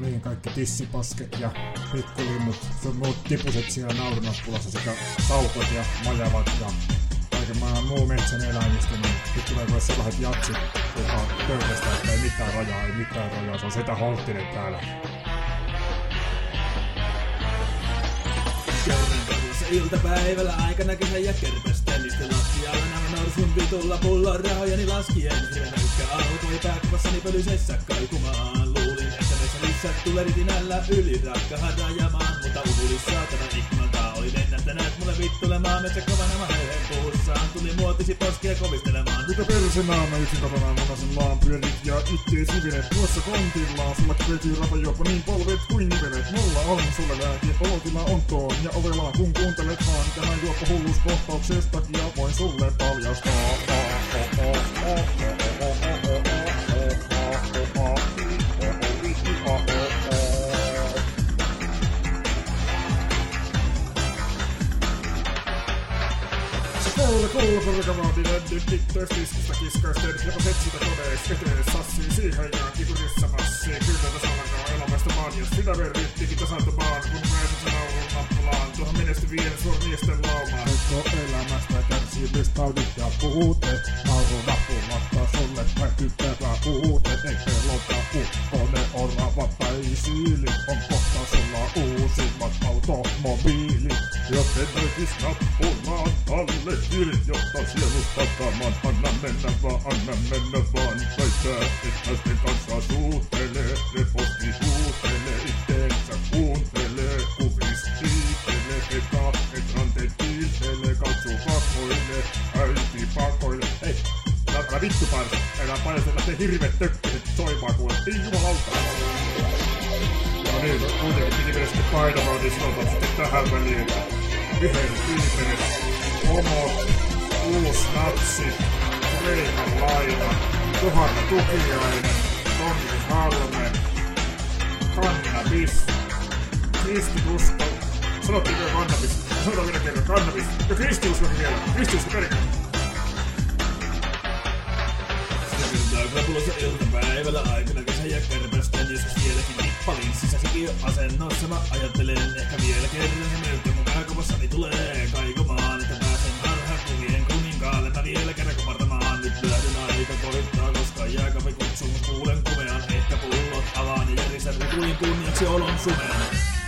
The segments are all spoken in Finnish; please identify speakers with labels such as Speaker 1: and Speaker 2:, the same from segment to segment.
Speaker 1: niin, kaikki tissipasket ja pikkulinnut, sun muut tipuset siellä naurunappulassa sekä saukot ja majavat ja kaiken maailman muu metsän eläimistä, niin nyt tulee kuule sellaiset jatsit, joka on pöytästä, että ei mitään rajaa, se on Setä Holttinen täällä.
Speaker 2: Körmenkadussa iltapäivällä aikana kesän ja kerpestennisten lattialla nämä norsun vitulla pullon rahojani laskien. Hirveykkä alkoi pääkuvassani pölysessä kaikumaan. Luulin, että metsä tulee ritinällä yli rakkahan rajamaan, mutta uhulis saatana ikkunalta oli lennähtäneet mulle vittulemaan. Metsä kovana maheen puussaan tuli muotisi poskia kovistelemaan.
Speaker 1: Mitä persenaa mä yksin kotonaan munasellaan pyörit ja ittees nivelet tuossa kontillaan. Sulla vetyy rapajuoppa niin polvet kuin nivelet. Mulla on sulle lääke, olotila on toon ja ovelaa kun kuuntelet vaan. Tämän juoppa hulluuskohtauksestakin ja voin sulle paljastaa. Kuule, korkavaatinen, nyt tiskistä kiskaisten, jopa setsitä kodeis, etees sassii siihen ja kikurissa massii. Kyllä tässä alkaa elämästä maan, jos sitä verrittikin tasantumaan, kun pääsit sen naulun nappulaan, tuohon menestyvien suurmiesten laumaan. Koko elämästä kärsii myös taudit ja puute, naulun nappulatta sulle väkyttävä puute. Ei pelota ukkonen oravat tai siilit, on kohta sulla uusimmat automobiilit. Joten noitis nappulaan alle jotta sielusta taman, anna mennä vaan. Väittää, et naisten kanssa suutelee, reposti huutelee, itteensä kuuntelee, kuvis kiitelee, petaa, et ranteet kiitelee, katsuu pakoilee, äiti pakoilee. Hei, älä vittu parsa, älä paljasta lähtee hirveet tökkiset soimaan kuule, ei jumalauta. No niin, kuitenkin piti mennä sitten painamaan, niin sanotaan sitten tähän väliin, että viimeinen homo, uus natsi, Kreikan laina, Johanna Tukiainen, Tonni Halme, kannabis, kristiusko, sanottiinko kannabis, sanotaan vielä kerran kannabis, ja kristiuskokin vielä, kristiusko perkele.
Speaker 2: Krapulossa iltapäivällä aikana kesän ja kärpästen, joskus vieläkin nippalinssissä sekin jo asennossa. Mä ajattelen ehkä vielä kerran se möyttä mun pääkopassani tulee kaikomaan, että pääsen harhakuvien kuninkaalle. Mä vielä kerran kopartamaan, nyt lähdön aika koittaa, koska jääkaapin kutsumus kuulen kumean. Ehkä pullot avaan ja järjestän rituin kunniaksi olon sumean.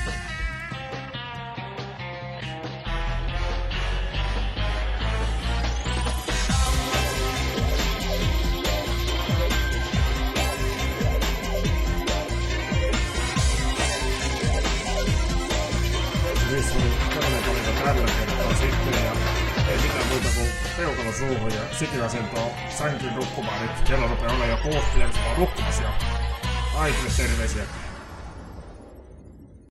Speaker 1: Missä oli tällainen valinta tällä kertaa sitten ja ei mitään muuta kuin peukalo suuhun ja sikiasentoon sänkyyn nukkumaan. Nyt kello rupeaa olla jo 6 ja se on nukkumassa ja kaikille terveisiä.